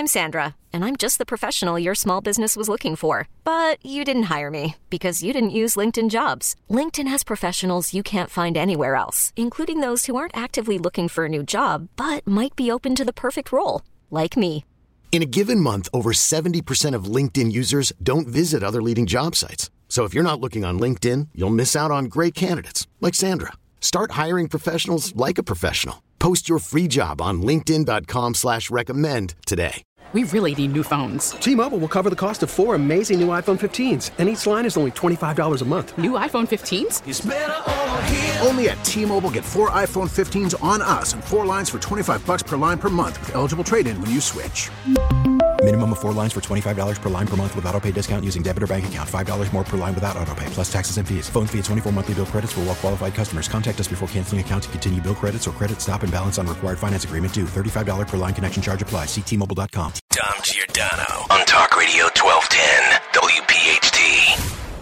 I'm Sandra, and I'm just the professional your small business was looking for. But you didn't hire me because you didn't use LinkedIn Jobs. LinkedIn has professionals you can't find anywhere else, including those who aren't actively looking for a new job, but might be open to the perfect role, like me. In a given month, over 70% of LinkedIn users don't visit other leading job sites. So if you're not looking on LinkedIn, you'll miss out on great candidates like Sandra. Start hiring professionals like a professional. Post your free job on linkedin.com/recommend today. We really need new phones. T-Mobile will cover the cost of 4 amazing new iPhone 15s, and each line is only $25 a month. New iPhone 15s? It's better over here. Only at T-Mobile, get 4 iPhone 15s on us and 4 lines for $25 per line per month with eligible trade-in when you switch. Minimum of 4 lines for $25 per line per month with autopay discount using debit or bank account. $5 more per line without autopay, plus taxes and fees. Phone fee at 24 monthly bill credits for well-qualified customers. Contact us before canceling account to continue bill credits or credit stop and balance on required finance agreement due. $35 per line connection charge applies. See T-Mobile.com. Dom Giordano on Talk Radio 1210 WPHT.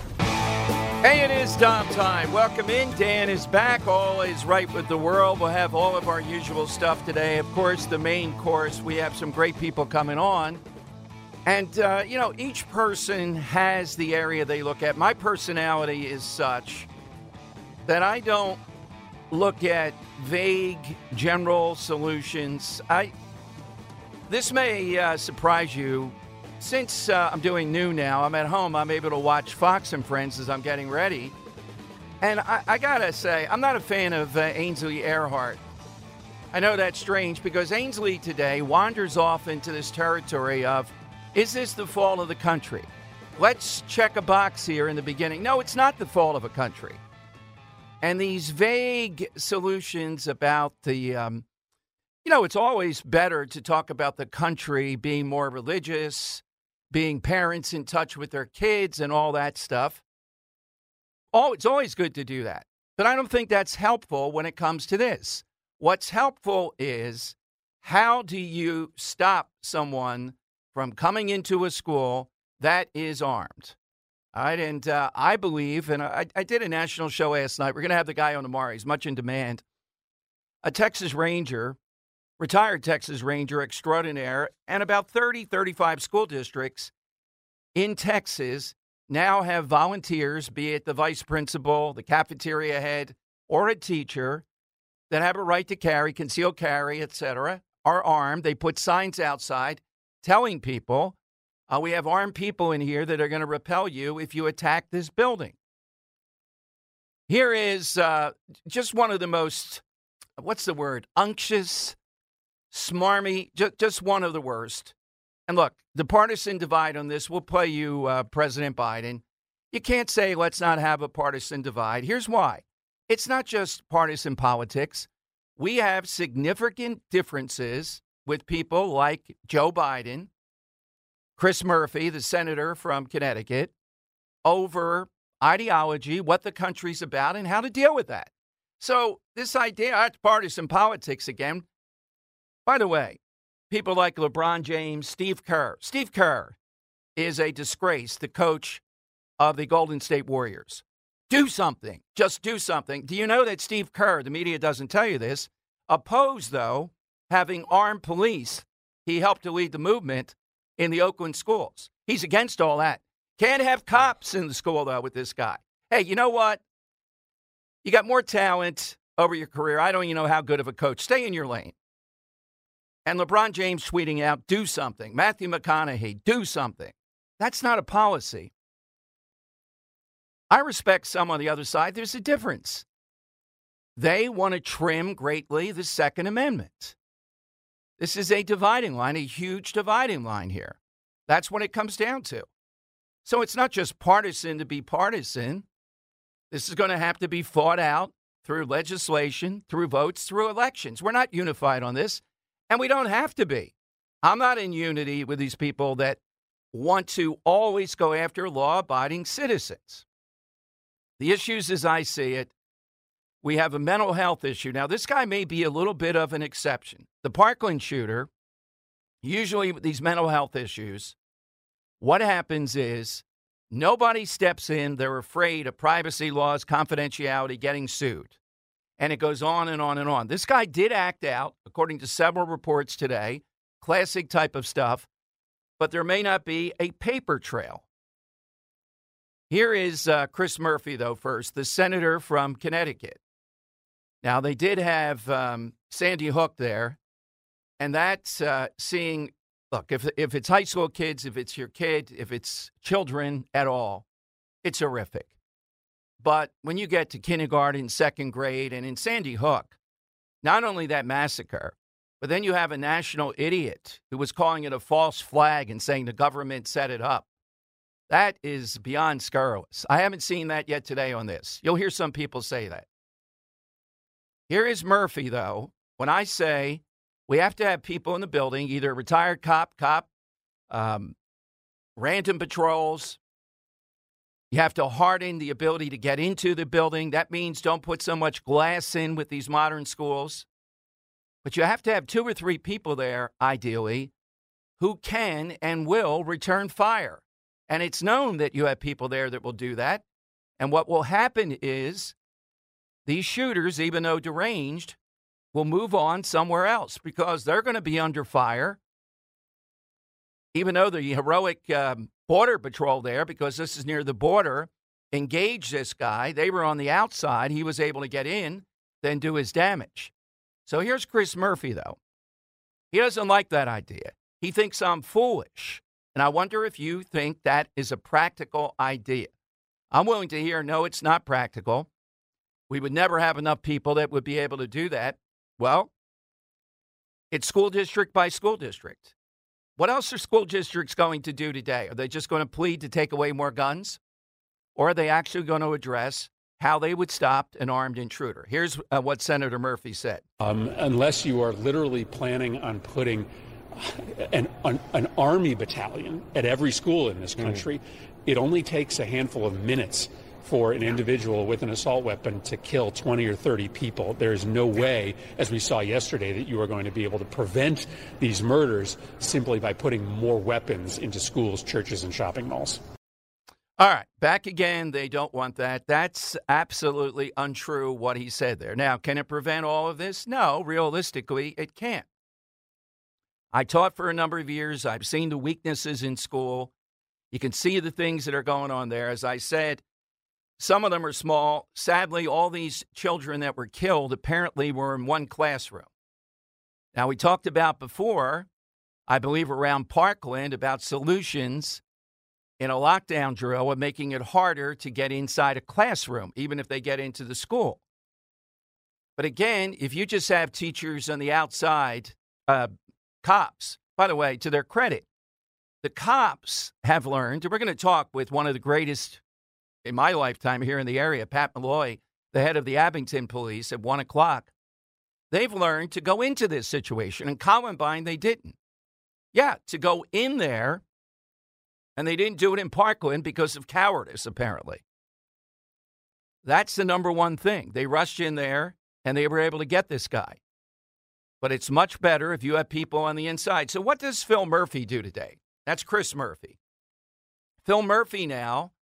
Hey, it is Dom time. Welcome in. Dan is back. All is right with the world. We'll have all of our usual stuff today. Of course, the main course, we have some great people coming on. And, each person has the area they look at. My personality is such that I don't look at vague general solutions. This may surprise you. Since I'm doing new now, I'm at home, I'm able to watch Fox and Friends as I'm getting ready. And I got to say, I'm not a fan of Ainsley Earhardt. I know that's strange because Ainsley today wanders off into this territory of, is this the fault of the country? Let's check a box here in the beginning. No, it's not the fault of a country. And these vague solutions about the, it's always better to talk about the country being more religious, being parents in touch with their kids and all that stuff. Oh, it's always good to do that. But I don't think that's helpful when it comes to this. What's helpful is, how do you stop someone from coming into a school that is armed? All right, and I believe, and I did a national show last night. We're going to have the guy on tomorrow. He's much in demand. A Texas Ranger, retired Texas Ranger extraordinaire, and about 35 school districts in Texas now have volunteers, be it the vice principal, the cafeteria head, or a teacher, that have a right to carry, concealed carry, etc., are armed. They put signs outside telling people, we have armed people in here that are going to repel you if you attack this building. Here is just one of the most, unctuous, smarmy, just one of the worst. And look, the partisan divide on this will play you President Biden. You can't say let's not have a partisan divide. Here's why. It's not just partisan politics. We have significant differences with people like Joe Biden, Chris Murphy, the senator from Connecticut, over ideology, what the country's about, and how to deal with that. So this idea, it's partisan politics again. By the way, people like LeBron James, Steve Kerr. Steve Kerr is a disgrace, the coach of the Golden State Warriors. Do something. Just do something. Do you know that Steve Kerr, the media doesn't tell you this, opposed, though, having armed police? He helped to lead the movement in the Oakland schools. He's against all that. Can't have cops in the school, though, with this guy. Hey, you know what? You got more talent over your career. I don't even know how good of a coach. Stay in your lane. And LeBron James tweeting out, do something. Matthew McConaughey, do something. That's not a policy. I respect some on the other side. There's a difference. They want to trim greatly the Second Amendment. This is a dividing line, a huge dividing line here. That's what it comes down to. So it's not just partisan to be partisan. This is going to have to be fought out through legislation, through votes, through elections. We're not unified on this, and we don't have to be. I'm not in unity with these people that want to always go after law-abiding citizens. The issues as I see it, we have a mental health issue. Now, this guy may be a little bit of an exception. The Parkland shooter, usually with these mental health issues, what happens is nobody steps in. They're afraid of privacy laws, confidentiality, getting sued. And it goes on and on and on. This guy did act out, according to several reports today, classic type of stuff, but there may not be a paper trail. Here is Chris Murphy, though, first, the senator from Connecticut. Now, they did have Sandy Hook there, and that's seeing, look, if it's high school kids, if it's your kid, if it's children at all, it's horrific. But when you get to kindergarten, second grade, and in Sandy Hook, not only that massacre, but then you have a national idiot who was calling it a false flag and saying the government set it up. That is beyond scurrilous. I haven't seen that yet today on this. You'll hear some people say that. Here is Murphy, though. When I say we have to have people in the building, either retired cop, random patrols. You have to harden the ability to get into the building. That means don't put so much glass in with these modern schools. But you have to have 2 or 3 people there, ideally, who can and will return fire. And it's known that you have people there that will do that. And what will happen is these shooters, even though deranged, will move on somewhere else because they're going to be under fire. Even though the heroic Border Patrol there, because this is near the border, engaged this guy. They were on the outside. He was able to get in, then do his damage. So here's Chris Murphy, though. He doesn't like that idea. He thinks I'm foolish. And I wonder if you think that is a practical idea. I'm willing to hear, no, it's not practical. We would never have enough people that would be able to do that. Well, it's school district by school district. What else are school districts going to do today? Are they just going to plead to take away more guns? Or are they actually going to address how they would stop an armed intruder? Here's what Senator Murphy said. Unless you are literally planning on putting an army battalion at every school in this country, it only takes a handful of minutes for an individual with an assault weapon to kill 20 or 30 people. There's no way, as we saw yesterday, that you are going to be able to prevent these murders simply by putting more weapons into schools, churches, and shopping malls. All right, back again, they don't want that. That's absolutely untrue what he said there. Now, can it prevent all of this? No, realistically, it can't. I taught for a number of years. I've seen the weaknesses in school. You can see the things that are going on there. As I said, some of them are small. Sadly, all these children that were killed apparently were in one classroom. Now, we talked about before, I believe around Parkland, about solutions in a lockdown drill of making it harder to get inside a classroom, even if they get into the school. But again, if you just have teachers on the outside, cops, by the way, to their credit, the cops have learned, and we're going to talk with one of the greatest in my lifetime here in the area, Pat Malloy, the head of the Abington Police, at 1 o'clock. They've learned to go into this situation. In Columbine, they didn't. Yeah, to go in there, and they didn't do it in Parkland because of cowardice, apparently. That's the number one thing. They rushed in there, and they were able to get this guy. But it's much better if you have people on the inside. So what does Phil Murphy do today? That's Chris Murphy. Phil Murphy now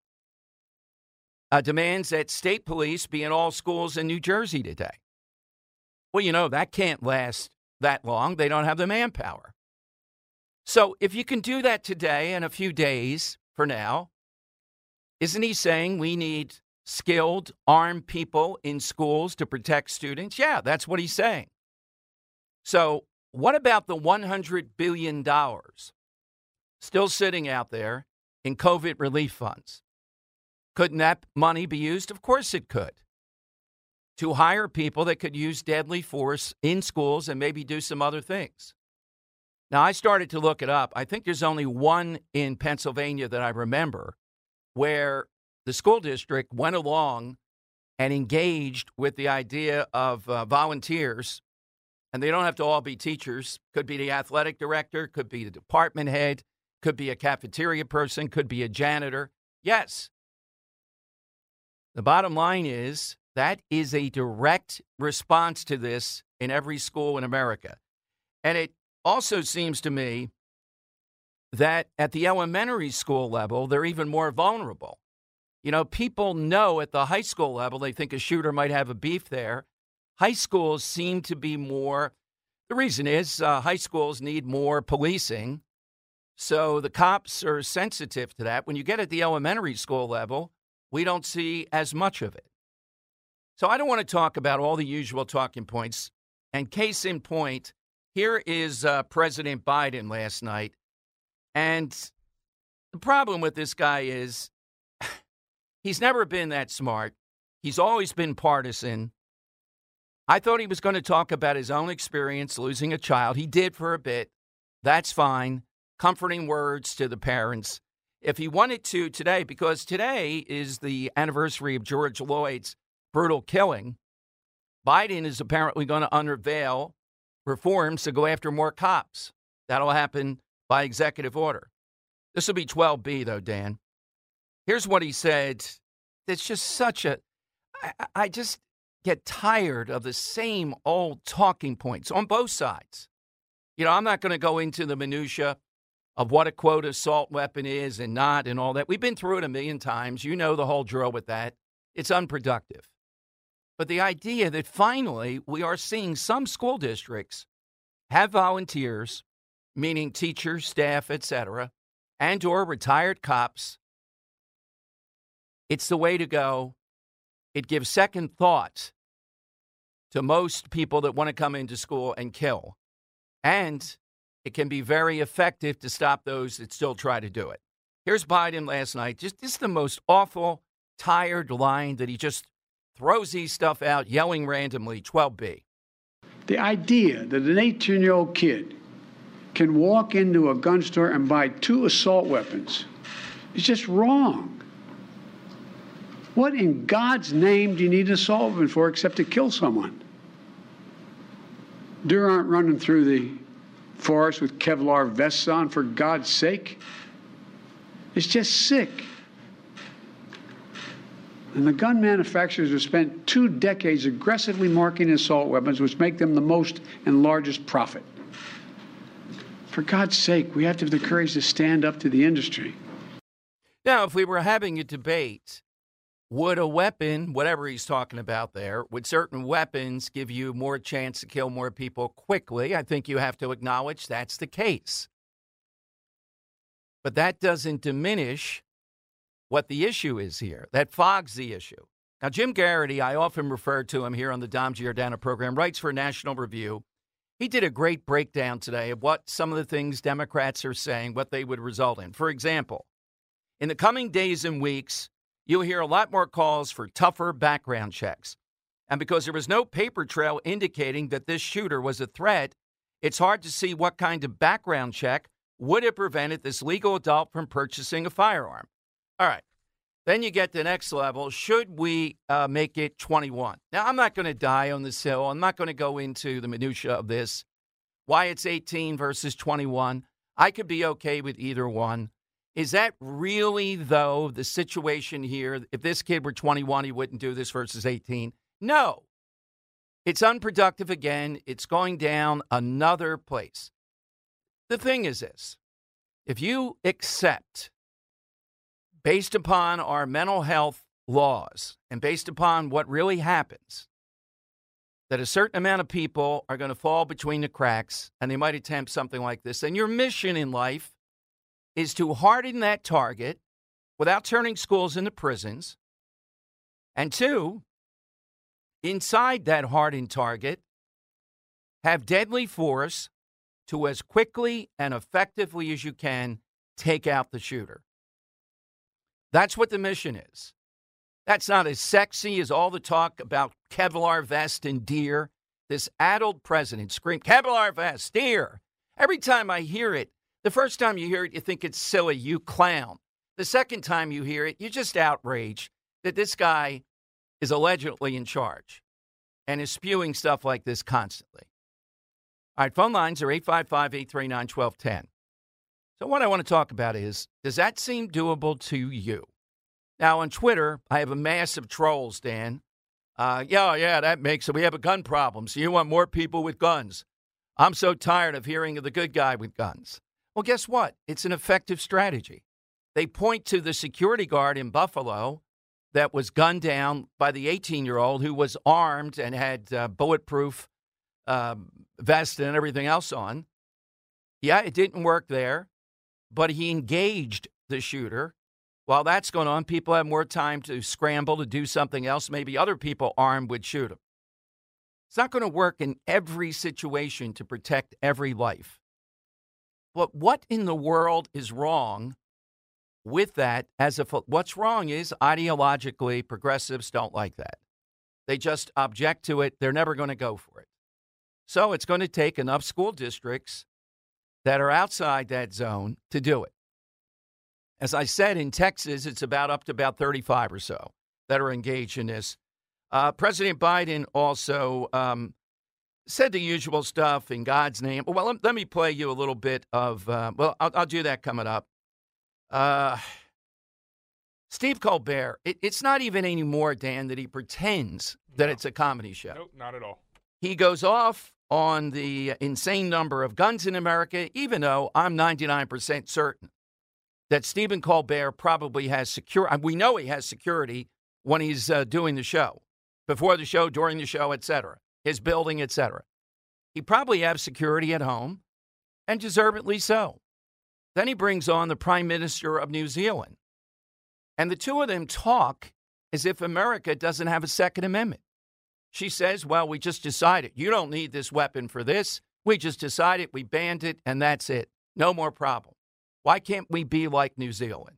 demands that state police be in all schools in New Jersey today. Well, you know, that can't last that long. They don't have the manpower. So if you can do that today in a few days for now, isn't he saying we need skilled, armed people in schools to protect students? Yeah, that's what he's saying. So what about the $100 billion still sitting out there in COVID relief funds? Couldn't that money be used? Of course it could. To hire people that could use deadly force in schools and maybe do some other things. Now, I started to look it up. I think there's only one in Pennsylvania that I remember where the school district went along and engaged with the idea of volunteers. And they don't have to all be teachers. Could be the athletic director, could be the department head, could be a cafeteria person, could be a janitor. Yes. The bottom line is that is a direct response to this in every school in America. And it also seems to me that at the elementary school level, they're even more vulnerable. You know, people know at the high school level, they think a shooter might have a beef there. High schools seem to be more, The reason is high schools need more policing, so the cops are sensitive to that. When you get at the elementary school level, we don't see as much of it. So I don't want to talk about all the usual talking points. And case in point, here is President Biden last night. And the problem with this guy is he's never been that smart. He's always been partisan. I thought he was going to talk about his own experience losing a child. He did for a bit. That's fine. Comforting words to the parents. If he wanted to today, because today is the anniversary of George Floyd's brutal killing, Biden is apparently going to unveil reforms to go after more cops. That'll happen by executive order. This will be 12B, though, Dan. Here's what he said. It's just such a... I just get tired of the same old talking points on both sides. You know, I'm not going to go into the minutia of what a quote assault weapon is and not and all that. We've been through it a million times. You know the whole drill with that. It's unproductive. But the idea that finally we are seeing some school districts have volunteers, meaning teachers, staff, etc., and or retired cops, it's the way to go. It gives second thought to most people that want to come into school and kill. And it can be very effective to stop those that still try to do it. Here's Biden last night. Just this is the most awful, tired line that he just throws these stuff out, yelling randomly, 12B. The idea that an 18-year-old kid can walk into a gun store and buy 2 assault weapons is just wrong. What in God's name do you need an assault weapon for except to kill someone? Deer aren't running through the forest with Kevlar vests on, for God's sake. It's just sick. And the gun manufacturers have spent 2 decades aggressively marketing assault weapons, which make them the most and largest profit. For God's sake, we have to have the courage to stand up to the industry. Now, if we were having a debate, would a weapon, whatever he's talking about there, would certain weapons give you more chance to kill more people quickly? I think you have to acknowledge that's the case. But that doesn't diminish what the issue is here. That fogs the issue. Now, Jim Garrity, I often refer to him here on the Dom Giordano program, writes for National Review. He did a great breakdown today of what some of the things Democrats are saying, what they would result in. For example, in the coming days and weeks, you'll hear a lot more calls for tougher background checks. And because there was no paper trail indicating that this shooter was a threat, it's hard to see what kind of background check would have prevented this legal adult from purchasing a firearm. All right. Then you get to the next level. Should we make it 21? Now, I'm not going to die on this hill. I'm not going to go into the minutia of this, why it's 18 versus 21. I could be okay with either one. Is that really, though, the situation here? If this kid were 21, he wouldn't do this versus 18? No. It's unproductive again. It's going down another place. The thing is this. If you accept, based upon our mental health laws and based upon what really happens, that a certain amount of people are going to fall between the cracks and they might attempt something like this, then your mission in life is to harden that target without turning schools into prisons. And 2, inside that hardened target, have deadly force to as quickly and effectively as you can take out the shooter. That's what the mission is. That's not as sexy as all the talk about Kevlar vest and deer. This addled president screamed, Kevlar vest, deer. Every time I hear it, the first time you hear it, you think it's silly, you clown. The second time you hear it, you're just outraged that this guy is allegedly in charge and is spewing stuff like this constantly. All right, phone lines are 855-839-1210. So what I want to talk about is, does that seem doable to you? Now, on Twitter, I have a mass of trolls, Dan. Yeah, that makes it. We have a gun problem, so you want more people with guns. I'm so tired of hearing of the good guy with guns. Well, guess what? It's an effective strategy. They point to the security guard in Buffalo that was gunned down by the 18-year-old who was armed and had bulletproof vest and everything else on. Yeah, it didn't work there, but he engaged the shooter. While that's going on, people have more time to scramble to do something else. Maybe other people armed would shoot him. It's not going to work in every situation to protect every life. But what in the world is wrong with that? What's wrong is ideologically, progressives don't like that. They just object to it. They're never going to go for it. So it's going to take enough school districts that are outside that zone to do it. As I said, in Texas, it's up to about 35 or so that are engaged in this. President Biden also said the usual stuff in God's name. Well, let me play you a little bit of, I'll do that coming up. Steve Colbert, it's not even anymore, Dan, that he pretends that it's a comedy show. Nope, not at all. He goes off on the insane number of guns in America, even though I'm 99% certain that Stephen Colbert probably has security. We know he has security when he's doing the show, before the show, during the show, et cetera, his building, et cetera. He probably has security at home, and deservedly so. Then he brings on the Prime Minister of New Zealand, and the two of them talk as if America doesn't have a Second Amendment. She says, well, we just decided. You don't need this weapon for this. We just decided, we banned it, and that's it. No more problem. Why can't we be like New Zealand?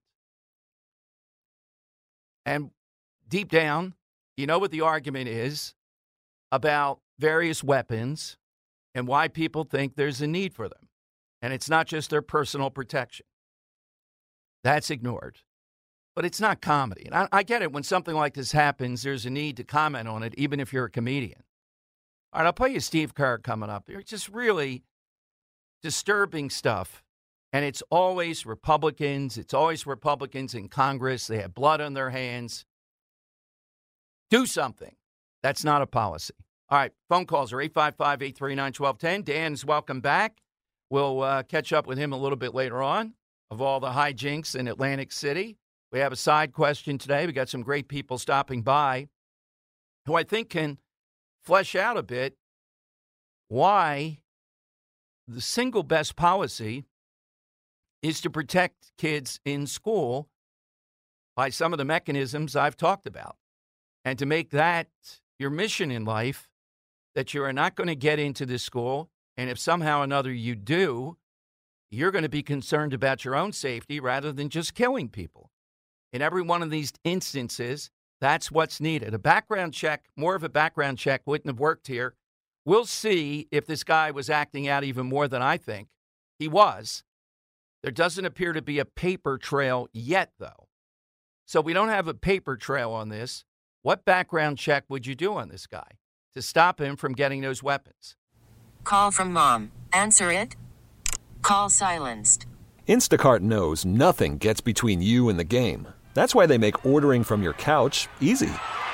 And deep down, you know what the argument is about various weapons and why people think there's a need for them. And it's not just their personal protection. That's ignored. But it's not comedy. And I get it. When something like this happens, there's a need to comment on it, even if you're a comedian. All right, I'll play you Steve Kerr coming up. It's just really disturbing stuff. And it's always Republicans. It's always Republicans in Congress. They have blood on their hands. Do something. That's not a policy. All right, phone calls are 855-839-1210. Dan's welcome back. We'll catch up with him a little bit later on of all the hijinks in Atlantic City. We have a side question today. We got some great people stopping by who I think can flesh out a bit why the single best policy is to protect kids in school by some of the mechanisms I've talked about, and to make that your mission in life, that you are not going to get into this school, and if somehow or another you do, you're going to be concerned about your own safety rather than just killing people. In every one of these instances, that's what's needed. A background check, more of a background check, wouldn't have worked here. We'll see if this guy was acting out even more than I think he was. There doesn't appear to be a paper trail yet, though. So we don't have a paper trail on this. What background check would you do on this guy to stop him from getting those weapons? Call from mom. Answer it. Call silenced. Instacart knows nothing gets between you and the game. That's why they make ordering from your couch easy.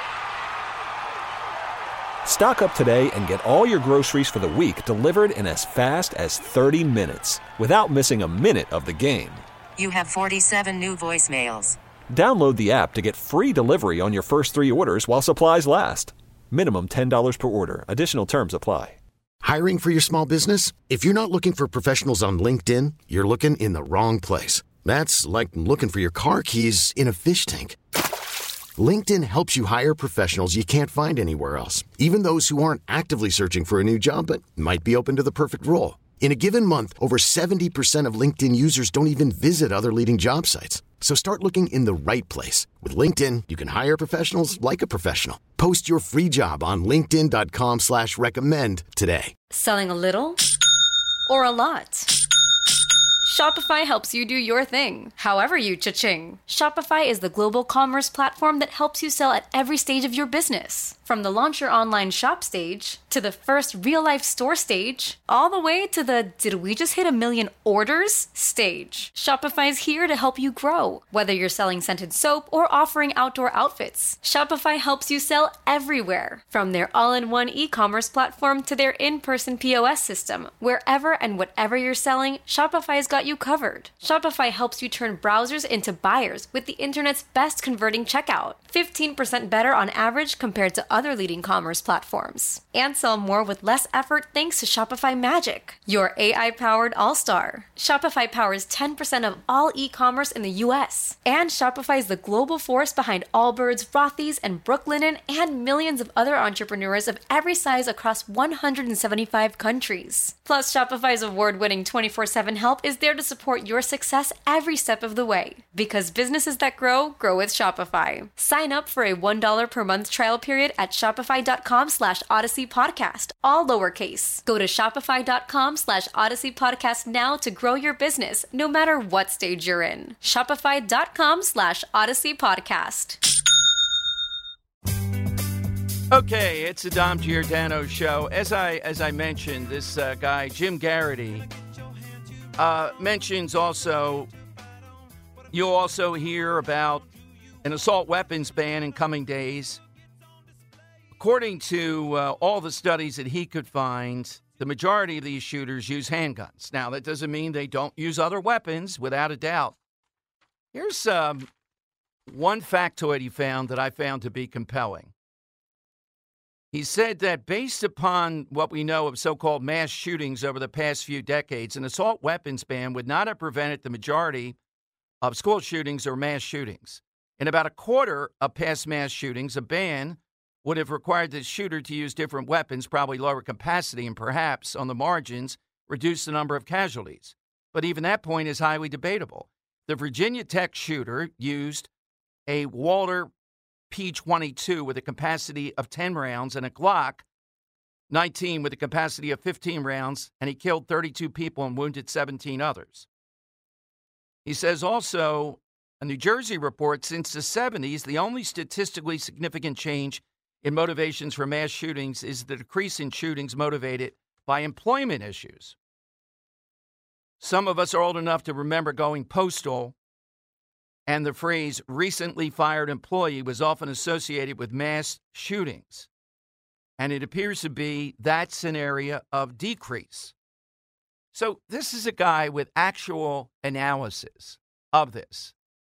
Stock up today and get all your groceries for the week delivered in as fast as 30 minutes without missing a minute of the game. You have 47 new voicemails. Download the app to get free delivery on your first 3 orders while supplies last. Minimum $10 per order. Additional terms apply. Hiring for your small business? If you're not looking for professionals on LinkedIn, you're looking in the wrong place. That's like looking for your car keys in a fish tank. LinkedIn helps you hire professionals you can't find anywhere else, even those who aren't actively searching for a new job but might be open to the perfect role. In a given month, over 70% of LinkedIn users don't even visit other leading job sites. So start looking in the right place. With LinkedIn, you can hire professionals like a professional. Post your free job on linkedin.com/recommend today. Selling a little or a lot? Shopify helps you do your thing, however you cha-ching. Shopify is the global commerce platform that helps you sell at every stage of your business. From the launch your online shop stage, to the first real-life store stage, all the way to the did we just hit 1 million orders stage. Shopify is here to help you grow. Whether you're selling scented soap or offering outdoor outfits, Shopify helps you sell everywhere. From their all-in-one e-commerce platform to their in-person POS system, wherever and whatever you're selling, Shopify's got you covered. Shopify helps you turn browsers into buyers with the internet's best converting checkout. 15% better on average compared to other leading commerce platforms. And sell more with less effort thanks to Shopify Magic, your AI-powered all-star. Shopify powers 10% of all e-commerce in the U.S., and Shopify is the global force behind Allbirds, Rothy's, and Brooklinen, and millions of other entrepreneurs of every size across 175 countries. Plus, Shopify's award-winning 24/7 help is there to support your success every step of the way. Because businesses that grow with Shopify. Sign up for a $1 per month trial period at shopify.com/Odyssey Podcast, all lowercase. Go to shopify.com/Odyssey Podcast now to grow your business, no matter what stage you're in. Shopify.com/Odyssey Podcast. Okay, it's the Dom Giordano Show. As I mentioned, this guy, Jim Garrity, mentions also, you'll also hear about an assault weapons ban in coming days. According to all the studies that he could find, the majority of these shooters use handguns. Now, that doesn't mean they don't use other weapons, without a doubt. Here's one factoid he found that I found to be compelling. He said that based upon what we know of so-called mass shootings over the past few decades, an assault weapons ban would not have prevented the majority of school shootings or mass shootings. In about a quarter of past mass shootings, a ban would have required the shooter to use different weapons, probably lower capacity, and perhaps, on the margins, reduce the number of casualties. But even that point is highly debatable. The Virginia Tech shooter used a Walter P-22 with a capacity of 10 rounds and a Glock 19 with a capacity of 15 rounds, and he killed 32 people and wounded 17 others. He says also, a New Jersey report, since the 70s, the only statistically significant change in motivations for mass shootings is the decrease in shootings motivated by employment issues. Some of us are old enough to remember going postal, and the phrase recently fired employee was often associated with mass shootings. And it appears to be that's an area of decrease. So this is a guy with actual analysis of this.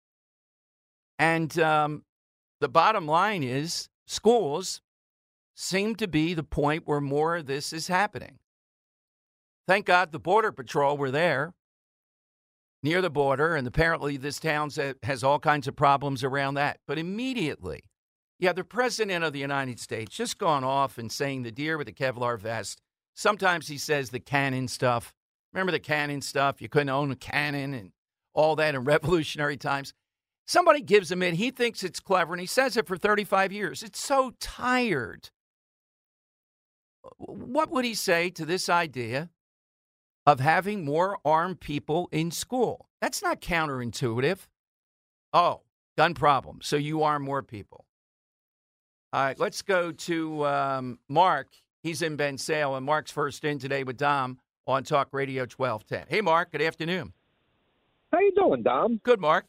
And the bottom line is schools seem to be the point where more of this is happening. Thank God the Border Patrol were there near the border, and apparently this town has all kinds of problems around that. But immediately, the President of the United States just gone off and saying the deer with the Kevlar vest. Sometimes he says the cannon stuff. Remember the cannon stuff? You couldn't own a cannon and all that in revolutionary times. Somebody gives him it. He thinks it's clever, and he says it for 35 years. It's so tired. What would he say to this idea of having more armed people in school? That's not counterintuitive. Oh, gun problem. So you arm more people. All right, let's go to Mark. He's in Ben Sale, and Mark's first in today with Dom on Talk Radio 1210. Hey, Mark. Good afternoon. How you doing, Dom? Good, Mark.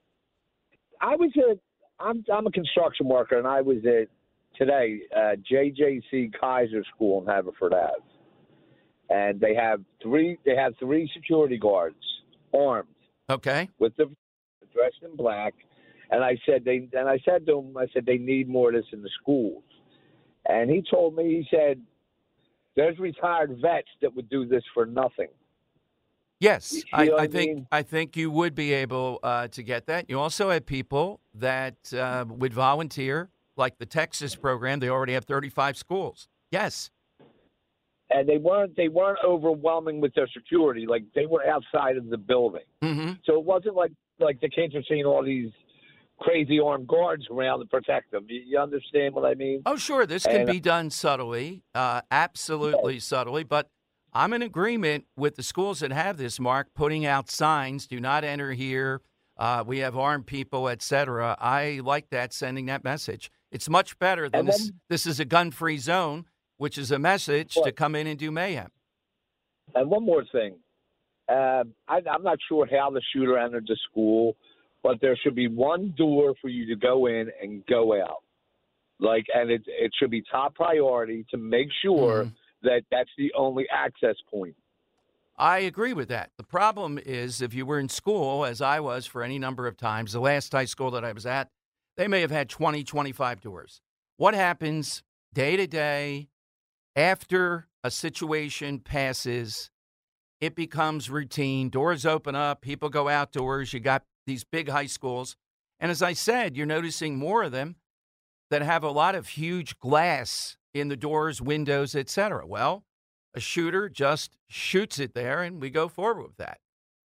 I'm a construction worker, and I was at today JJC Kaiser School in Haverford Ave, and they have three security guards armed. Okay. With them dressed in black, and I said to them, they need more of this in the schools, and he told me, he said, there's retired vets that would do this for nothing. Yes, I think you would be able to get that. You also have people that would volunteer, like the Texas program. They already have 35 schools. Yes, and they weren't overwhelming with their security. Like, they were outside of the building, so it wasn't like the kids are seeing all these crazy armed guards around to protect them. You understand what I mean? Oh, sure. This can be done subtly, absolutely subtly, but I'm in agreement with the schools that have this, Mark, putting out signs, do not enter here, we have armed people, etc. I like that, sending that message. It's much better than this is a gun-free zone, which is a message to come in and do mayhem. And one more thing. I'm not sure how the shooter entered the school, but there should be one door for you to go in and go out. And it should be top priority to make sure that's the only access point. I agree with that. The problem is, if you were in school, as I was for any number of times, the last high school that I was at, they may have had 20, 25 doors. What happens day to day After a situation passes, it becomes routine. Doors open up. People go outdoors. You got these big high schools. And as I said, you're noticing more of them that have a lot of huge glass in the doors, windows, etc. Well, a shooter just shoots it there, and we go forward with that.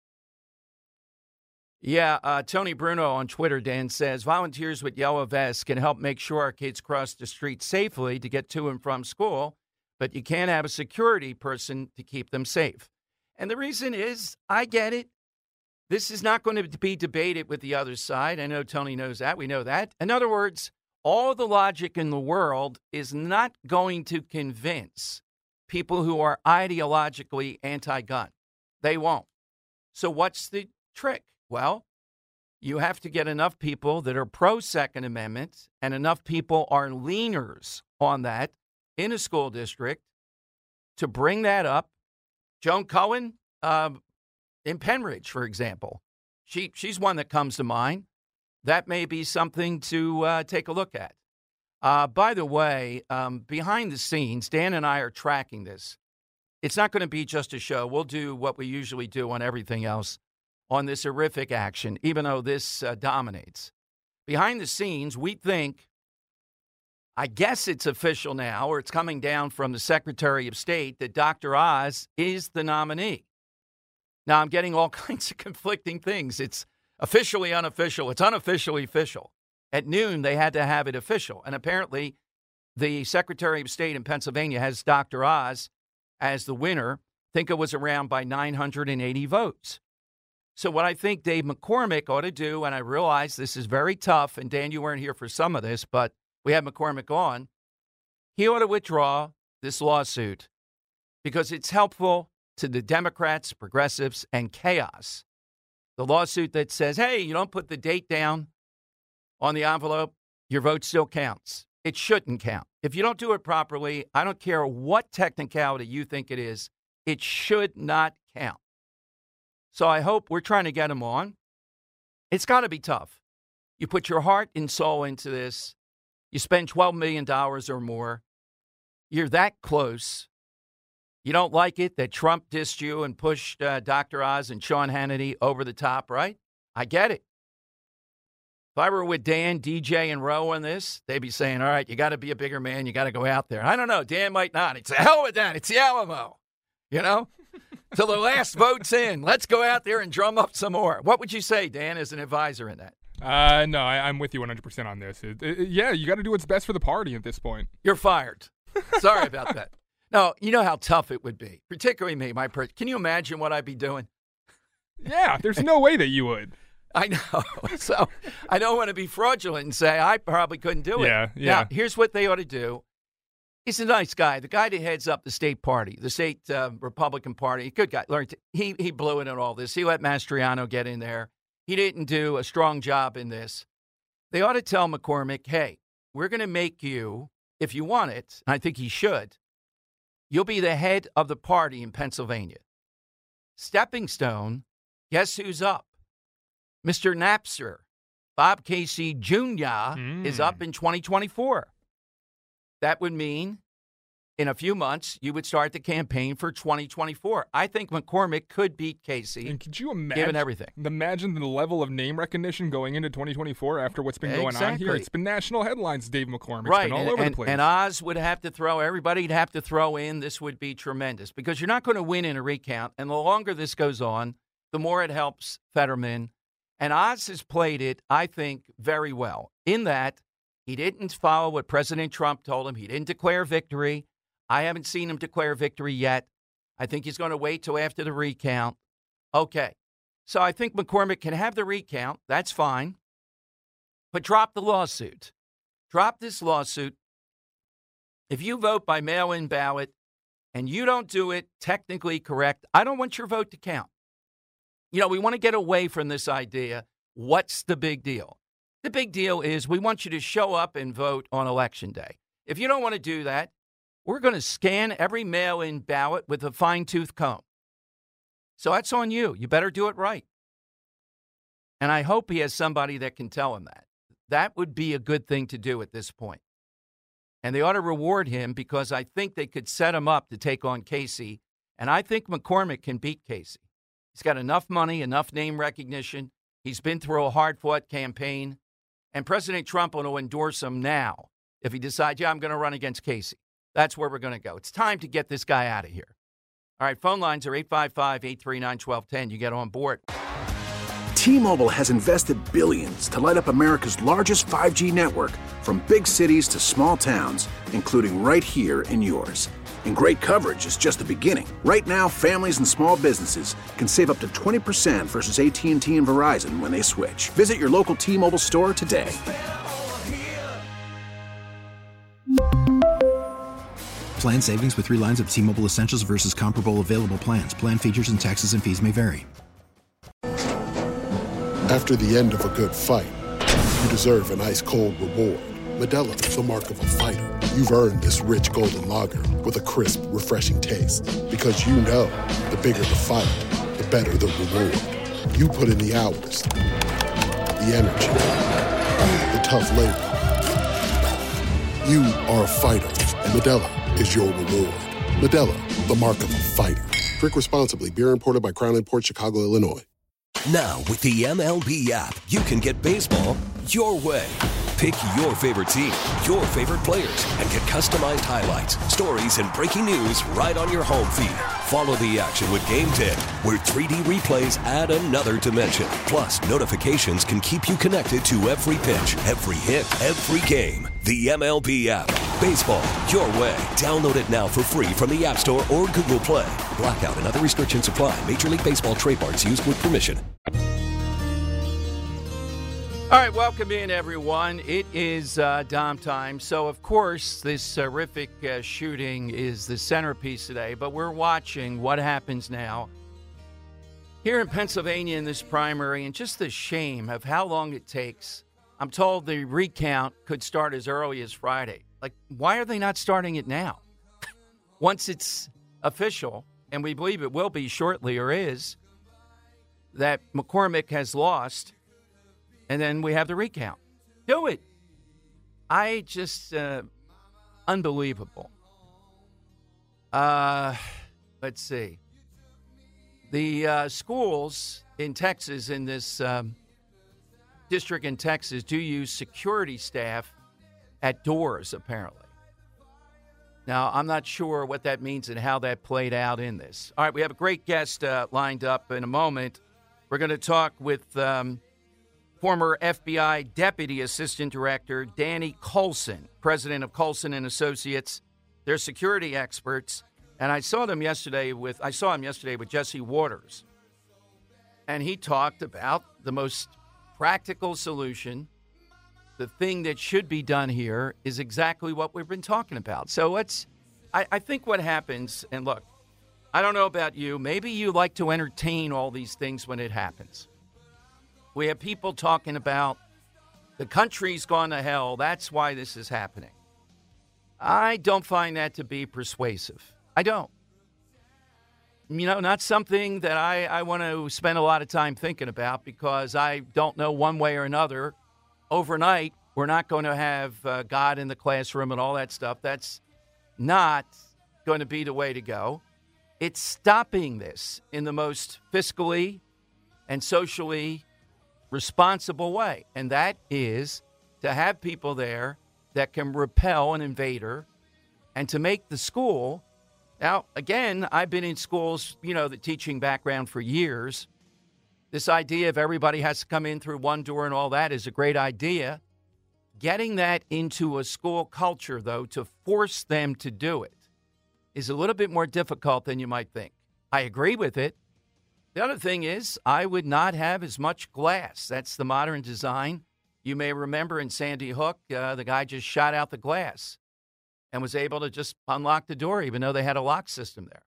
Yeah, Tony Bruno on Twitter, Dan, says, volunteers with yellow vests can help make sure our kids cross the street safely to get to and from school, but you can't have a security person to keep them safe. And the reason is, I get it. This is not going to be debated with the other side. I know Tony knows that. We know that. In other words, all the logic in the world is not going to convince people who are ideologically anti-gun. They won't. So what's the trick? Well, you have to get enough people that are pro-Second Amendment and enough people are leaners on that in a school district to bring that up. Joan Cohen in Penridge, for example, she's one that comes to mind. That may be something to take a look at. By the way, behind the scenes, Dan and I are tracking this. It's not going to be just a show. We'll do what we usually do on everything else on this horrific action, even though this dominates. Behind the scenes, we think, I guess it's official now, or it's coming down from the Secretary of State, that Dr. Oz is the nominee. Now, I'm getting all kinds of conflicting things. It's officially unofficial. It's unofficially official. At noon, they had to have it official. And apparently, the Secretary of State in Pennsylvania has Dr. Oz as the winner. I think it was around by 980 votes. So what I think Dave McCormick ought to do, and I realize this is very tough, and Dan, you weren't here for some of this, but we had McCormick on, he ought to withdraw this lawsuit because it's helpful to the Democrats, progressives, and chaos. The lawsuit that says, hey, you don't put the date down on the envelope, your vote still counts. It shouldn't count. If you don't do it properly, I don't care what technicality you think it is, it should not count. So I hope we're trying to get him on. It's got to be tough. You put your heart and soul into this. You spend $12 million or more. You're that close. You don't like it that Trump dissed you and pushed Dr. Oz and Sean Hannity over the top, right? I get it. If I were with Dan, DJ, and Roe on this, they'd be saying, all right, you got to be a bigger man. You got to go out there. I don't know. Dan might not. It's the hell with that. It's the Alamo, you know? Till the last vote's in. Let's go out there and drum up some more. What would you say, Dan, as an advisor in that? No, I'm with you 100% on this. Yeah, you got to do what's best for the party at this point. You're fired. Sorry about that. No, you know how tough it would be, particularly me. Can you imagine what I'd be doing? Yeah, there's no way that you would. I know. So I don't want to be fraudulent and say I probably couldn't do it. Yeah. Now, here's what they ought to do. He's a nice guy. The guy that heads up the state party, the state Republican Party, good guy. He blew it in all this. He let Mastriano get in there. He didn't do a strong job in this. They ought to tell McCormick, hey, we're going to make you, if you want it, and I think he should, you'll be the head of the party in Pennsylvania. Stepping stone, guess who's up? Mr. Napster, Bob Casey Jr. is up in 2024. That would mean in a few months, you would start the campaign for 2024. I think McCormick could beat Casey. And could you imagine, given everything? Imagine the level of name recognition going into 2024 after what's been going on here. It's been national headlines, Dave McCormick. Right. It's been all over the place. And Oz would have to throw, everybody'd have to throw in. This would be tremendous because you're not going to win in a recount. And the longer this goes on, the more it helps Fetterman. And Oz has played it, I think, very well in that he didn't follow what President Trump told him. He didn't declare victory. I haven't seen him declare victory yet. I think he's going to wait till after the recount. Okay. So I think McCormick can have the recount. That's fine. But drop the lawsuit. Drop this lawsuit. If you vote by mail-in ballot and you don't do it technically correct, I don't want your vote to count. You know, we want to get away from this idea. What's the big deal? The big deal is we want you to show up and vote on Election Day. If you don't want to do that, we're going to scan every mail-in ballot with a fine-tooth comb. So that's on you. You better do it right. And I hope he has somebody that can tell him that. That would be a good thing to do at this point. And they ought to reward him because I think they could set him up to take on Casey. And I think McCormick can beat Casey. He's got enough money, enough name recognition. He's been through a hard-fought campaign. And President Trump will endorse him now if he decides, I'm going to run against Casey. That's where we're going to go. It's time to get this guy out of here. All right, phone lines are 855-839-1210. You get on board. T-Mobile has invested billions to light up America's largest 5G network, from big cities to small towns, including right here in yours. And great coverage is just the beginning. Right now, families and small businesses can save up to 20% versus AT&T and Verizon when they switch. Visit your local T-Mobile store today. Plan savings with 3 lines of T-Mobile Essentials versus comparable available plans. Plan features and taxes and fees may vary. After the end of a good fight, you deserve an ice-cold reward. Modelo is the mark of a fighter. You've earned this rich golden lager with a crisp, refreshing taste. Because you know, the bigger the fight, the better the reward. You put in the hours, the energy, the tough labor. You are a fighter, and Modelo is your reward. Modelo, the mark of a fighter. Drink responsibly. Beer imported by Crown Imports, Chicago, Illinois. Now, with the MLB app, you can get baseball your way. Pick your favorite team, your favorite players, and get customized highlights, stories, and breaking news right on your home feed. Follow the action with Game 10, where 3D replays add another dimension. Plus, notifications can keep you connected to every pitch, every hit, every game. The MLB app. Baseball your way. Download it now for free from the App Store or Google Play. Blackout and other restrictions apply. Major League Baseball trademarks used with permission. All right, welcome in, everyone. It is Dom time. So, of course, this horrific shooting is the centerpiece today, but we're watching what happens now here in Pennsylvania in this primary, and just the shame of how long it takes. I'm told the recount could start as early as Friday. Like, why are they not starting it now? Once it's official, and we believe it will be shortly, or is, that McCormick has lost, and then we have the recount. Do it. I just, unbelievable. Let's see. The schools in Texas, in this district in Texas, do use security staff at doors, apparently. Now, I'm not sure what that means and how that played out in this. All right, we have a great guest lined up in a moment. We're going to talk with former FBI Deputy Assistant Director Danny Coulson, president of Coulson and Associates. They're security experts, and I saw him yesterday with Jesse Waters, and he talked about the most practical solution. The thing that should be done here is exactly what we've been talking about. So I think what happens, and look, I don't know about you, maybe you like to entertain all these things when it happens. We have people talking about the country's gone to hell, that's why this is happening. I don't find that to be persuasive. I don't. You know, not something that I want to spend a lot of time thinking about, because I don't know one way or another. Overnight, we're not going to have God in the classroom and all that stuff. That's not going to be the way to go. It's stopping this in the most fiscally and socially responsible way, and that is to have people there that can repel an invader and to make the school. Now, again, I've been in schools, the teaching background for years. This idea of everybody has to come in through one door and all that is a great idea. Getting that into a school culture, though, to force them to do it is a little bit more difficult than you might think. I agree with it. The other thing is, I would not have as much glass. That's the modern design. You may remember in Sandy Hook, the guy just shot out the glass and was able to just unlock the door, even though they had a lock system there.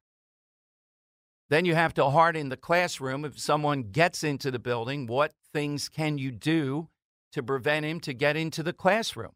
Then you have to harden the classroom. If someone gets into the building, what things can you do to prevent him to get into the classroom?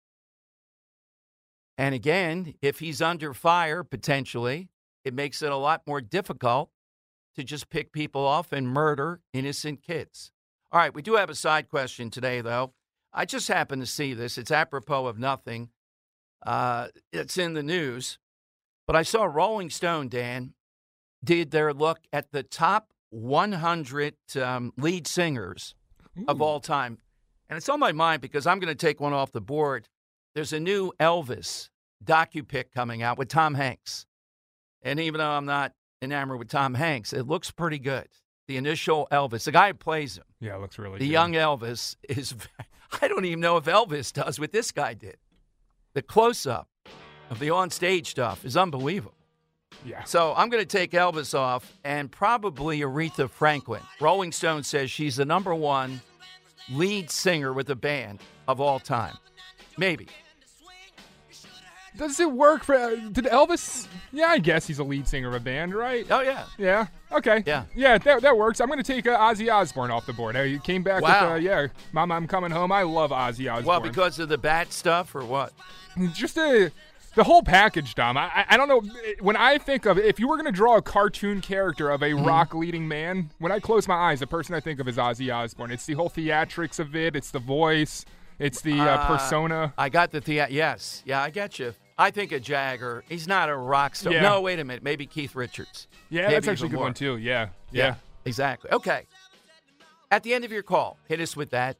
And again, if he's under fire, potentially, it makes it a lot more difficult to just pick people off and murder innocent kids. All right, we do have a side question today, though. I just happened to see this. It's apropos of nothing. It's in the news. But I saw Rolling Stone, Dan, did their look at the top 100 lead singers of all time. And it's on my mind because I'm going to take one off the board. There's a new Elvis docu-pic coming out with Tom Hanks. And even though I'm not enamored with Tom Hanks, it looks pretty good. The initial Elvis, the guy who plays him. Yeah, it looks really good. The young Elvis is, I don't even know if Elvis does what this guy did. The close-up of the on-stage stuff is unbelievable. Yeah. So I'm going to take Elvis off and probably Aretha Franklin. Rolling Stone says she's the number one lead singer with a band of all time. Maybe. Does it work for did Elvis? Yeah, I guess he's a lead singer of a band, right? Oh, yeah. Yeah. Okay. Yeah. Yeah, that works. I'm going to take Ozzy Osbourne off the board. He came back with, Mama, I'm Coming Home. I love Ozzy Osbourne. Well, because of the bat stuff or what? Just the whole package, Dom. I don't know. When I think of, if you were going to draw a cartoon character of a rock leading man, when I close my eyes, the person I think of is Ozzy Osbourne. It's the whole theatrics of it. It's the voice. It's the persona. I got the yes. Yeah, I get you. I think of Jagger. He's not a rock star. Yeah. No, wait a minute. Maybe Keith Richards. Yeah, Maybe that's actually a good more. one, too. Yeah. Exactly. Okay. At the end of your call, hit us with that.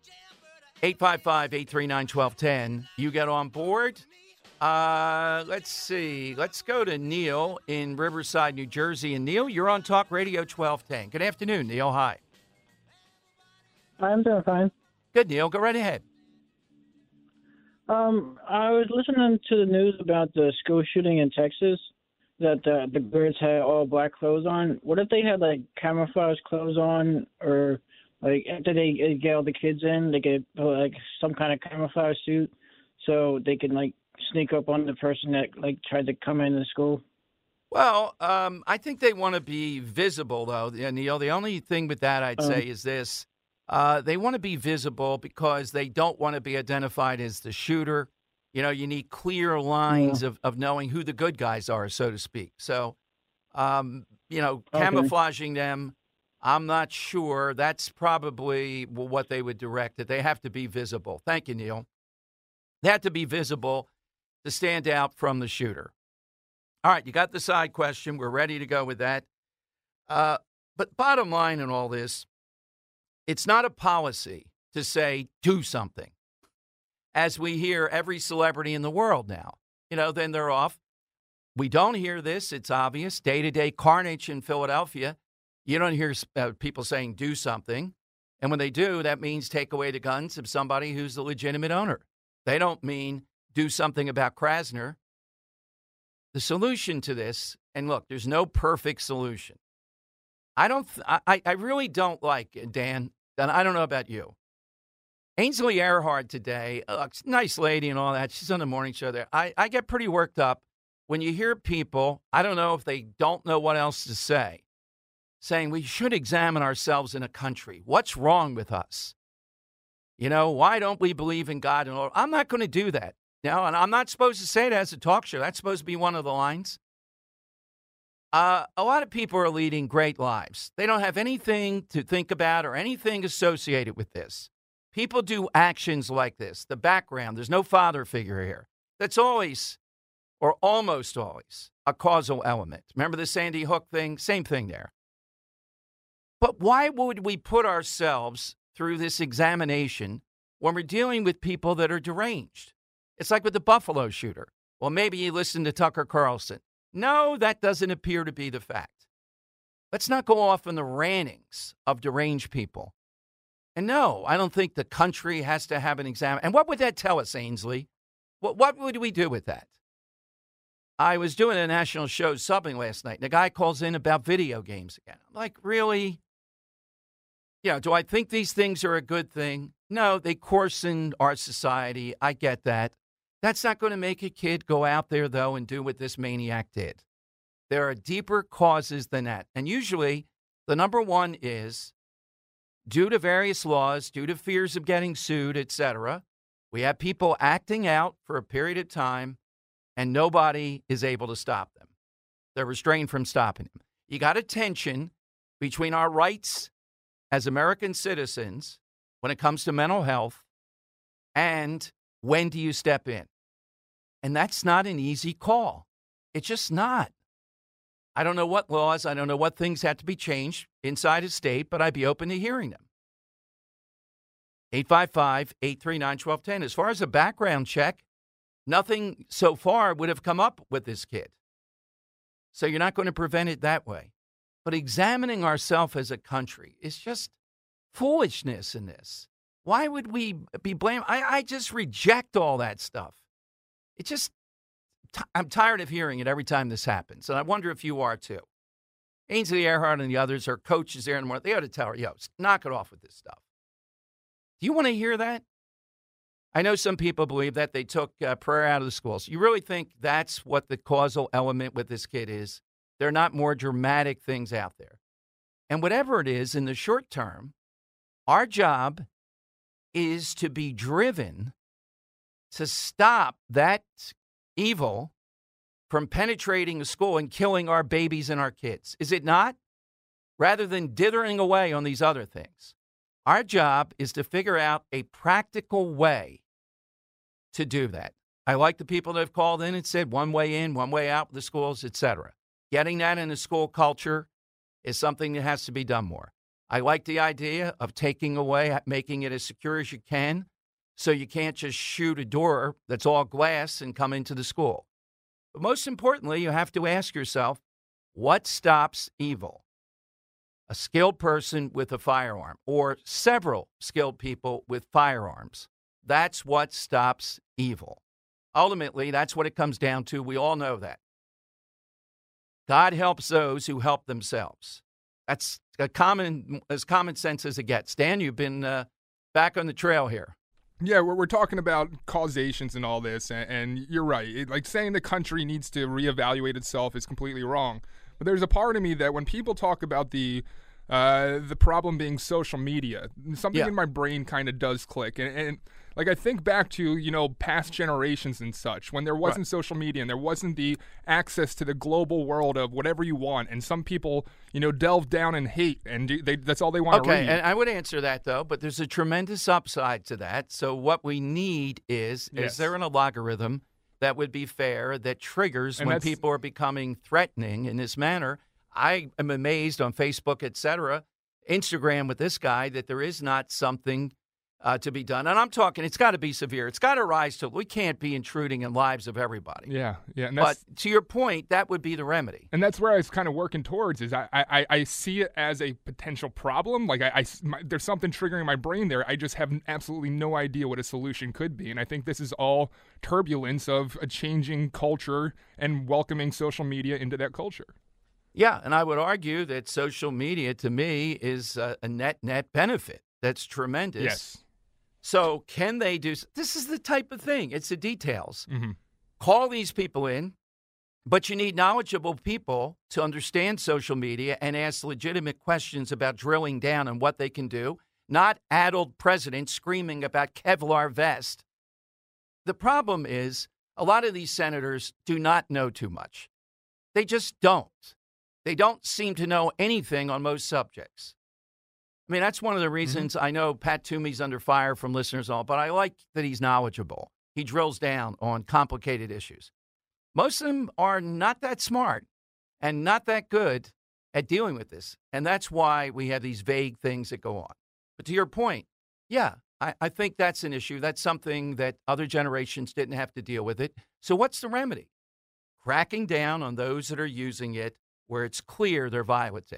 855-839-1210. You get on board. Let's see. Let's go to Neil in Riverside, New Jersey. And Neil, you're on Talk Radio 1210. Good afternoon, Neil. Hi. I'm doing fine. Good, Neil. Go right ahead. I was listening to the news about the school shooting in Texas, that the girls had all black clothes on. What if they had, like, camouflage clothes on, or, like, after they get all the kids in, they get, like, some kind of camouflage suit so they can, like, sneak up on the person that, like, tried to come into school? Well, I think they want to be visible, though, Neil. The only thing with that I'd say is this. They want to be visible because they don't want to be identified as the shooter. You know, you need clear lines of knowing who the good guys are, so to speak. So, camouflaging them, I'm not sure. That's probably what they would direct, that they have to be visible. Thank you, Neil. They have to be visible to stand out from the shooter. All right, you got the side question. We're ready to go with that. But bottom line in all this, it's not a policy to say, do something. As we hear every celebrity in the world now, then they're off. We don't hear this. It's obvious. Day-to-day carnage in Philadelphia. You don't hear people saying, do something. And when they do, that means take away the guns of somebody who's the legitimate owner. They don't mean do something about Krasner. The solution to this, and look, there's no perfect solution. I really don't like, Dan, and I don't know about you. Ainsley Earhardt today, nice lady and all that. She's on the morning show there. I get pretty worked up when you hear people, I don't know if they don't know what else to say, saying we should examine ourselves in a country. What's wrong with us? Why don't we believe in God? And all? I'm not going to do that. And I'm not supposed to say that as a talk show. That's supposed to be one of the lines. A lot of people are leading great lives. They don't have anything to think about or anything associated with this. People do actions like this. The background, there's no father figure here. That's always, or almost always, a causal element. Remember the Sandy Hook thing? Same thing there. But why would we put ourselves through this examination when we're dealing with people that are deranged? It's like with the Buffalo shooter. Well, maybe you listen to Tucker Carlson. No, that doesn't appear to be the fact. Let's not go off on the rantings of deranged people. And no, I don't think the country has to have an exam. And what would that tell us, Ainsley? What would we do with that? I was doing a national show subbing last night, and a guy calls in about video games again. I'm like, really? Do I think these things are a good thing? No, they coarsen our society. I get that. That's not going to make a kid go out there, though, and do what this maniac did. There are deeper causes than that. And usually, the number one is, due to various laws, due to fears of getting sued, etc., we have people acting out for a period of time, and nobody is able to stop them. They're restrained from stopping them. You got a tension between our rights as American citizens when it comes to mental health and when do you step in? And that's not an easy call. It's just not. I don't know what laws, I don't know what things have to be changed inside a state, but I'd be open to hearing them. 855-839-1210. As far as a background check, nothing so far would have come up with this kid. So you're not going to prevent it that way. But examining ourselves as a country is just foolishness in this. Why would we be blamed? I just reject all that stuff. It just, I'm tired of hearing it every time this happens. And I wonder if you are too. Ainsley Earhardt and the others, our coaches there in the morning, they ought to tell her, knock it off with this stuff. Do you want to hear that? I know some people believe that they took prayer out of the schools. You really think that's what the causal element with this kid is? There are not more dramatic things out there. And whatever it is, in the short term, our job is to be driven to stop that evil from penetrating a school and killing our babies and our kids. Is it not? Rather than dithering away on these other things. Our job is to figure out a practical way to do that. I like the people that have called in and said one way in, one way out with the schools, etc. Getting that in the school culture is something that has to be done more. I like the idea of taking away, making it as secure as you can, so you can't just shoot a door that's all glass and come into the school. But most importantly, you have to ask yourself, what stops evil? A skilled person with a firearm or several skilled people with firearms. That's what stops evil. Ultimately, that's what it comes down to. We all know that. God helps those who help themselves. That's as common sense as it gets. Dan, you've been back on the trail here. Yeah, we're talking about causations and all this, and you're right. Like saying the country needs to reevaluate itself is completely wrong. But there's a part of me that when people talk about the problem being social media, something in my brain kind of does click. And like I think back to, past generations and such, when there wasn't social media and there wasn't the access to the global world of whatever you want. And some people, delve down in hate and that's all they want to read. Okay, and I would answer that, though, but there's a tremendous upside to that. So what we need is there an algorithm that would be fair, that triggers when people are becoming threatening in this manner? I am amazed on Facebook, et cetera, Instagram with this guy, that there is not something to be done. And I'm talking, it's got to be severe. It's got to rise to, we can't be intruding in lives of everybody. Yeah. And but to your point, that would be the remedy. And that's where I was kind of working towards is I see it as a potential problem. Like there's something triggering my brain there. I just have absolutely no idea what a solution could be. And I think this is all turbulence of a changing culture and welcoming social media into that culture. Yeah, and I would argue that social media, to me, is a net benefit. That's tremendous. Yes. So can they do – this is the type of thing. It's the details. Mm-hmm. Call these people in, but you need knowledgeable people to understand social media and ask legitimate questions about drilling down on what they can do, not addled presidents screaming about Kevlar vest. The problem is a lot of these senators do not know too much. They just don't. They don't seem to know anything on most subjects. I mean, that's one of the reasons I know Pat Toomey's under fire from listeners and all, but I like that he's knowledgeable. He drills down on complicated issues. Most of them are not that smart and not that good at dealing with this. And that's why we have these vague things that go on. But to your point, I think that's an issue. That's something that other generations didn't have to deal with it. So what's the remedy? Cracking down on those that are using it where it's clear they're violative.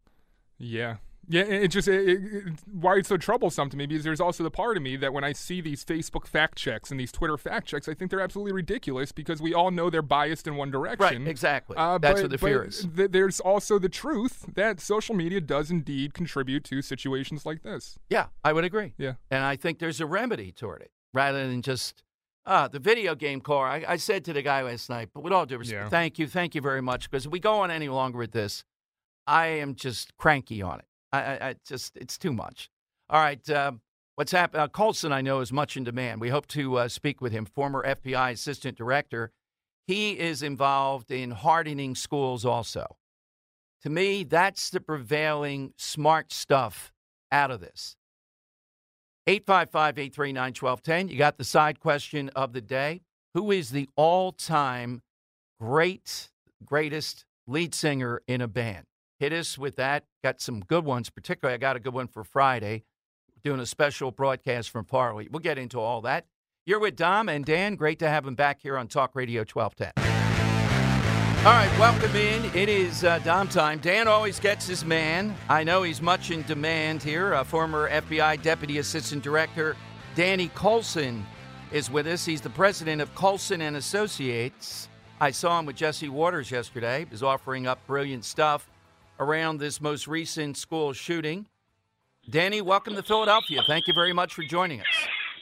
Yeah. Yeah, it's why it's so troublesome to me, because there's also the part of me that when I see these Facebook fact checks and these Twitter fact checks, I think they're absolutely ridiculous because we all know they're biased in one direction. Right, exactly. That's what the fear is. There's also the truth that social media does indeed contribute to situations like this. Yeah, I would agree. Yeah. And I think there's a remedy toward it rather than just the video game caller. I said to the guy last night, but with all due respect, thank you very much, because if we go on any longer with this, I am just cranky on it. It's too much. All right. What's happened? Colson, I know, is much in demand. We hope to speak with him, former FBI assistant director. He is involved in hardening schools also. To me, that's the prevailing smart stuff out of this. 855-839-1210. You got the side question of the day. who is the all-time greatest lead singer in a band? Hit us with that. Got some good ones. Particularly, I got a good one for Friday. Doing a special broadcast from Farley. We'll get into all that. You're with Dom and Dan. Great to have them back here on Talk Radio 1210. All right, welcome in. It is Dom time. Dan always gets his man. I know he's much in demand here. Former FBI Deputy Assistant Director Danny Coulson is with us. He's the president of Coulson and Associates. I saw him with Jesse Waters yesterday. He was offering up brilliant stuff around this most recent school shooting. Danny, welcome to Philadelphia. Thank you very much for joining us.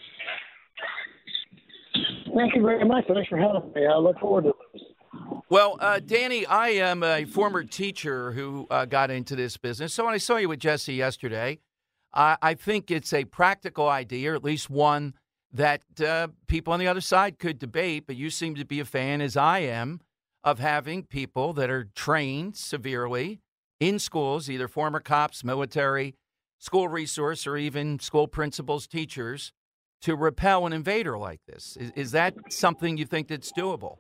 Thank you very much. Thanks for having me. I look forward to this. Well, Danny, I am a former teacher who got into this business. So when I saw you with Jesse yesterday, I think it's a practical idea, or at least one that people on the other side could debate. But you seem to be a fan, as I am, of having people that are trained severely in schools, either former cops, military, school resource, or even school principals, teachers, to repel an invader like this. Is that something you think that's doable?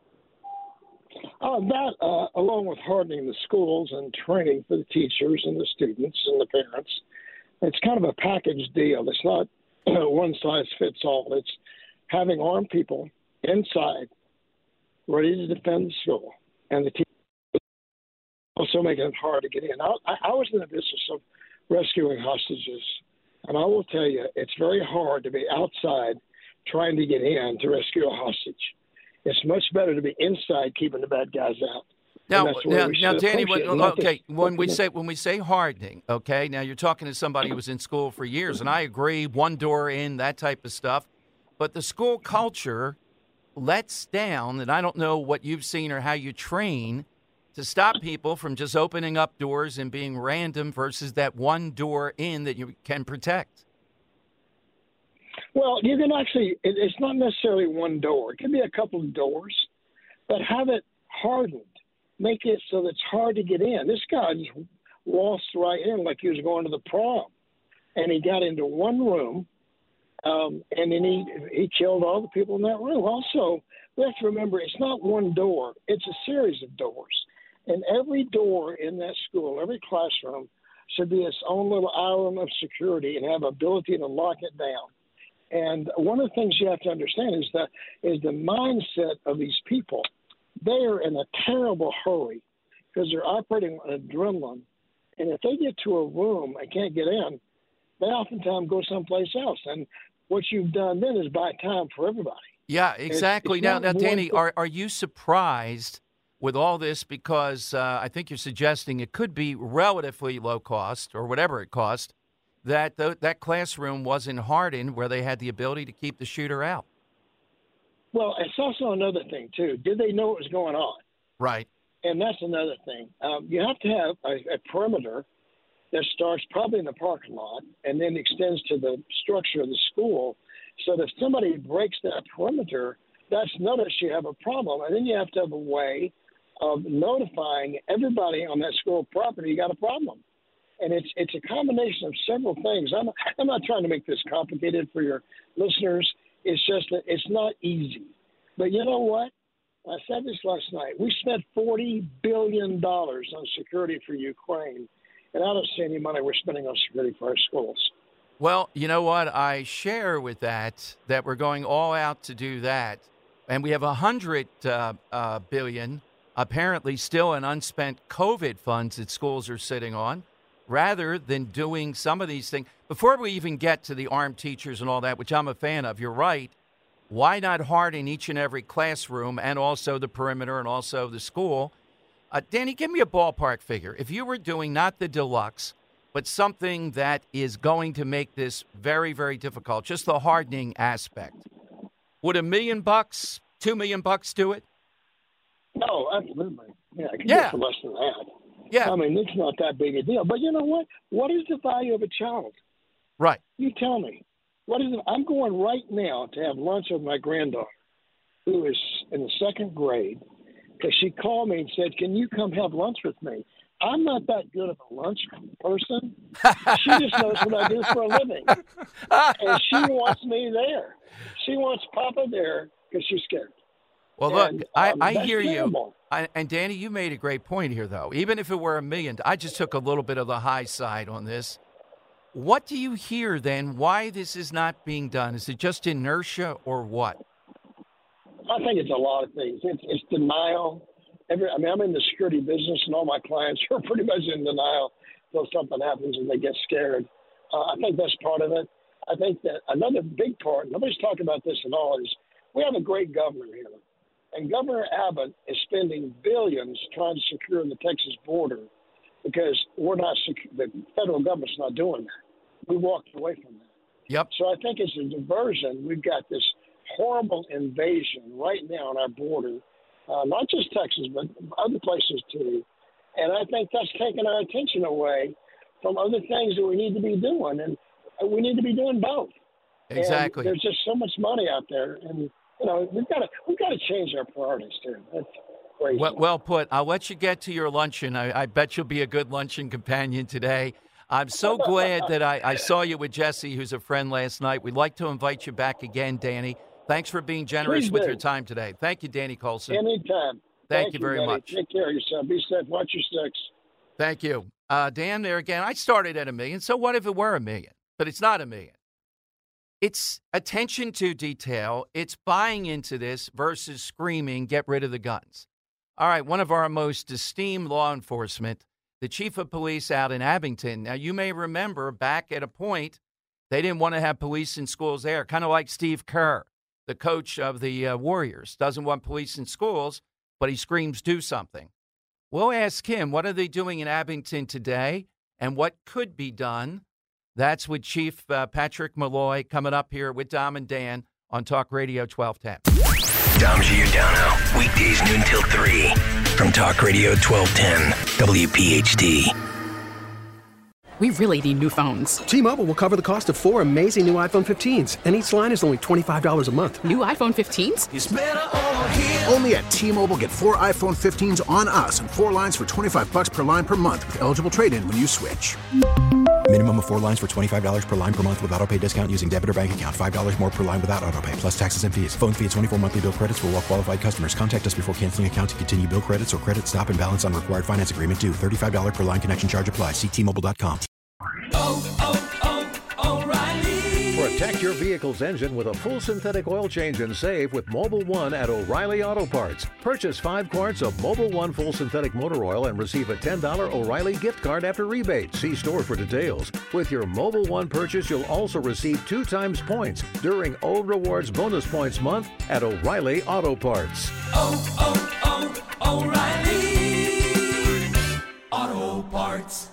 That, along with hardening the schools and training for the teachers and the students and the parents, it's kind of a package deal. It's not one size fits all. It's having armed people inside ready to defend the school, and the teachers also making it hard to get in. I was in the business of rescuing hostages, and I will tell you, it's very hard to be outside trying to get in to rescue a hostage. It's much better to be inside keeping the bad guys out. Now, Danny, when we say hardening, okay, now you're talking to somebody who was in school for years, and I agree, one door in, that type of stuff. But the school culture lets down, and I don't know what you've seen or how you train to stop people from just opening up doors and being random versus that one door in that you can protect. Well, you can actually, it's not necessarily one door. It can be a couple of doors, but have it hardened. Make it so that it's hard to get in. This guy just waltzed right in like he was going to the prom. And he got into one room, and then he killed all the people in that room. Also, we have to remember, it's not one door. It's a series of doors. And every door in that school, every classroom, should be its own little island of security and have ability to lock it down. And one of the things you have to understand is the mindset of these people. They are in a terrible hurry because they're operating on adrenaline. And if they get to a room and can't get in, they oftentimes go someplace else. And what you've done then is buy time for everybody. Yeah, exactly. Now, Danny, are you surprised with all this? Because I think you're suggesting it could be relatively low cost or whatever it cost, that that classroom wasn't hardened where they had the ability to keep the shooter out. Well, it's also another thing, too. Did they know what was going on? Right. And that's another thing. You have to have a perimeter that starts probably in the parking lot and then extends to the structure of the school so that if somebody breaks that perimeter, that's notice you have a problem. And then you have to have a way of notifying everybody on that school property you got a problem. And it's a combination of several things. I'm not trying to make this complicated for your listeners. It's just that it's not easy. But you know what? I said this last night. We spent $40 billion on security for Ukraine, and I don't see any money we're spending on security for our schools. Well, you know what? I share with that we're going all out to do that. And we have $100 billion apparently still in unspent COVID funds that schools are sitting on, rather than doing some of these things. Before we even get to the armed teachers and all that, which I'm a fan of, you're right, why not harden each and every classroom and also the perimeter and also the school? Danny, give me a ballpark figure. If you were doing not the deluxe, but something that is going to make this very, very difficult, just the hardening aspect, would $1 million, $2 million do it? No, absolutely. Yeah, I can get for less than that. Yeah. I mean, it's not that big a deal. But you know what? What is the value of a child? Right. You tell me. What is it? I'm going right now to have lunch with my granddaughter, who is in the second grade, because she called me and said, "Can you come have lunch with me?" I'm not that good of a lunch person. She just knows what I do for a living. And she wants me there. She wants Papa there because she's scared. Well, look, I that's hear you. terrible. And Danny, you made a great point here, though. Even if it were $1 million, I just took a little bit of the high side on this. What do you hear then? Why this is not being done? Is it just inertia or what? I think it's a lot of things. It's denial. I'm in the security business, and all my clients are pretty much in denial until something happens and they get scared. I think that's part of it. I think that another big part, nobody's talking about this at all, is we have a great governor here. And Governor Abbott is spending billions trying to secure the Texas border because the federal government's not doing that. We walked away from that. Yep. So I think it's a diversion. We've got this horrible invasion right now on our border, not just Texas, but other places too. And I think that's taking our attention away from other things that we need to be doing. And we need to be doing both. Exactly. And there's just so much money out there. And, we've got to change our priorities too. That's crazy. Well put. I'll let you get to your luncheon. I bet you'll be a good luncheon companion today. I'm so glad that I saw you with Jesse, who's a friend, last night. We'd like to invite you back again, Danny. Thanks for being generous with your time today. Thank you, Danny Colson. Anytime. Thank you very Danny. much. Take care of yourself. Be safe. Watch your six. Thank you. Dan, there again, I started at $1 million. So what if it were $1 million? But it's not $1 million. It's attention to detail. It's buying into this versus screaming, get rid of the guns. All right, one of our most esteemed law enforcement, the chief of police out in Abington. Now, you may remember back at a point, they didn't want to have police in schools there, kind of like Steve Kerr, the coach of the Warriors, doesn't want police in schools, but he screams, do something. We'll ask him, what are they doing in Abington today and what could be done? That's with Chief Patrick Malloy coming up here with Dom and Dan on Talk Radio 1210. Dom Giordano, weekdays noon till 3 from Talk Radio 1210, WPHT. We really need new phones. T-Mobile will cover the cost of 4 amazing new iPhone 15s, and each line is only $25 a month. New iPhone 15s? It's better over here. Only at T-Mobile, get 4 iPhone 15s on us and 4 lines for $25 per line per month with eligible trade-in when you switch. Minimum of 4 lines for $25 per line per month with autopay discount using debit or bank account. $5 more per line without autopay, plus taxes and fees. Phone fee at 24 monthly bill credits for well-qualified customers. Contact us before canceling account to continue bill credits or credit stop and balance on required finance agreement due. $35 per line connection charge applies. See T-Mobile.com. O'Reilly. Protect your vehicle's engine with a full synthetic oil change and save with Mobil 1 at O'Reilly Auto Parts. Purchase 5 quarts of Mobil 1 full synthetic motor oil and receive a $10 O'Reilly gift card after rebate. See store for details. With your Mobil 1 purchase, you'll also receive 2 times points during O Rewards Bonus Points Month at O'Reilly Auto Parts. O'Reilly Auto Parts.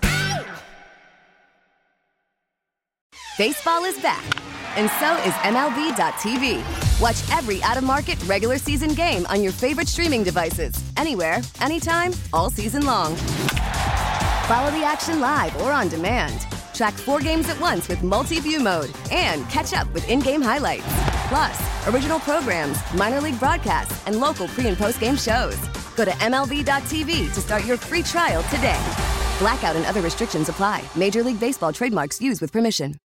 Baseball is back, and so is MLB.tv. Watch every out-of-market, regular season game on your favorite streaming devices, anywhere, anytime, all season long. Follow the action live or on demand. Track 4 games at once with multi-view mode and catch up with in-game highlights. Plus, original programs, minor league broadcasts, and local pre- and post-game shows. Go to MLB.tv to start your free trial today. Blackout and other restrictions apply. Major League Baseball trademarks used with permission.